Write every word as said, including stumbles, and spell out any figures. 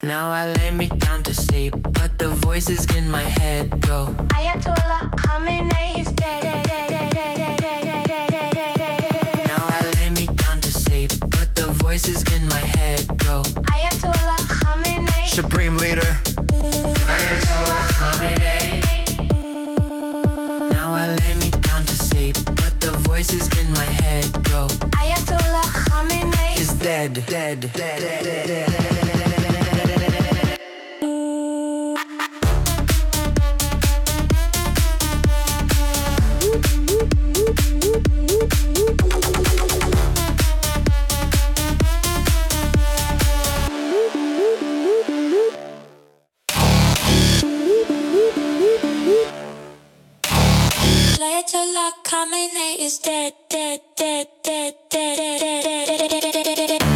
Now I lay me down to sleep, but the voices in my head go Ayatollah Khamenei is dead. Now I lay me down to sleep, but the voices in my head go Ayatollah Khamenei, Supreme Leader Ayatollah Khamenei. Now I lay me down to sleep, but the voices in my head go Ayatollah Khamenei is dead, dead, dead, dead, dead, dead. Ayatollah Khamenei is dead, dead, dead, dead, dead, dead, dead, dead, dead, dead, dead, dead.